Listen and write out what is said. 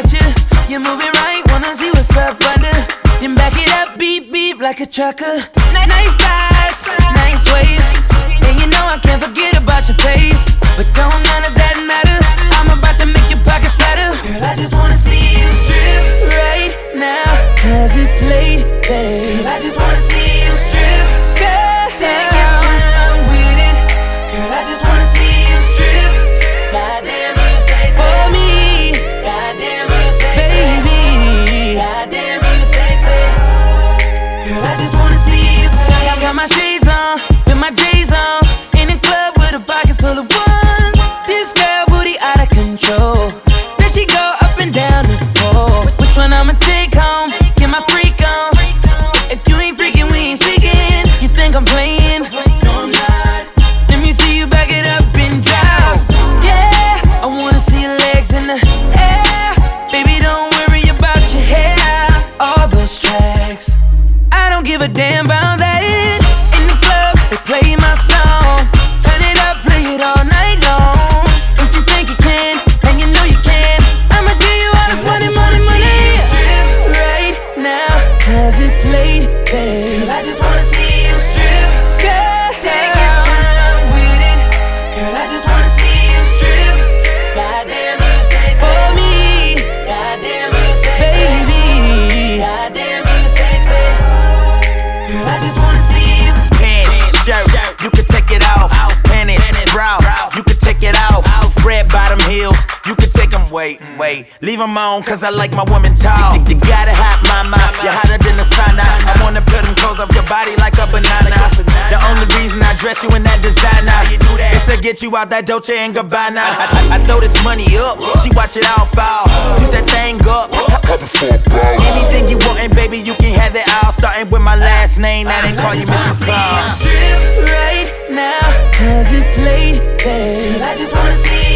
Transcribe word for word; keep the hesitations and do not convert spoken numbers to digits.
about you. You move it right, wanna see what's up under. Then back it up, beep beep like a trucker. Nice thighs, nice waist, and you know I can't forget about your face. But don't none of that matter. I'm about to make your pockets better. Girl, I just wanna see you strip right now, cause it's late, babe. Girl, I just wanna see you strip. Girl, take your time with it. Girl, I just wanna see you strip. Goddamn, you sexy. For me. Goddamn, you sexy. Baby. Goddamn, you sexy. Girl, I just wanna see you. I got my shades on, with my J's on, in the club with a pocket full of ones. This girl booty out of control. Then she go up and down the pole. Which one I'ma take home? Get my freak on. If you ain't freaking, we ain't speaking. You think I'm playing? No, I'm not. Let me see you back it up and drop. Yeah, I wanna see your legs in the air. Baby, don't worry about your hair. All those tracks, I don't give a damn about that. In the club, they play my song. Turn it up, play it all night long. If you think you can, and you know you can, I'ma give you all this money, money, money. Right now, cause it's late, babe. I just wanna see you strip. Girl, take your time with it. Girl, I just wanna see you strip. Goddamn, you sexy. For me. Goddamn, you sexy. Baby. Goddamn, you sexy. Girl, I just wanna see you. Pants, shirt, you can take it off. Panties, bra, you can take it off. Red bottom heels, you can take them. Wait, wait, leave them on, cause I like my woman tall. You, you got it hot, mama, you're hotter than the sauna. I wanna put them clothes off your body like a banana. The only reason I dress you in that designer is to get you out that Dolce and Gabbana. I, I, I throw this money up, she watch it all fall. Do that thing up. Anything you want, and baby, you can have it all. Starting with my last name, now they call you Mister Claus. Strip right now, cause it's late, babe. I just wanna see you.